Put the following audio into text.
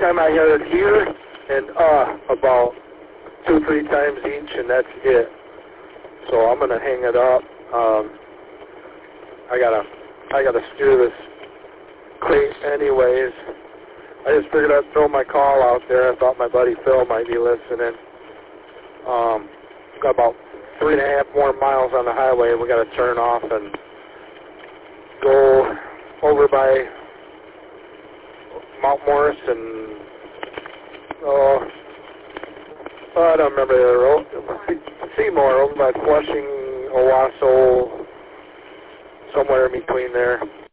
time I heard here and about 2-3 times each, and that's it. So I'm gonna hang it up. I gotta steer this crate anyways. I just figured I'd throw my call out there. I thought my buddy Phil might be listening. Got about 3.5 more miles on the highway. We got to turn off and go over by Mount Morris and I don't remember the road. Seymour, over by Flushing, Owasso, somewhere in between there.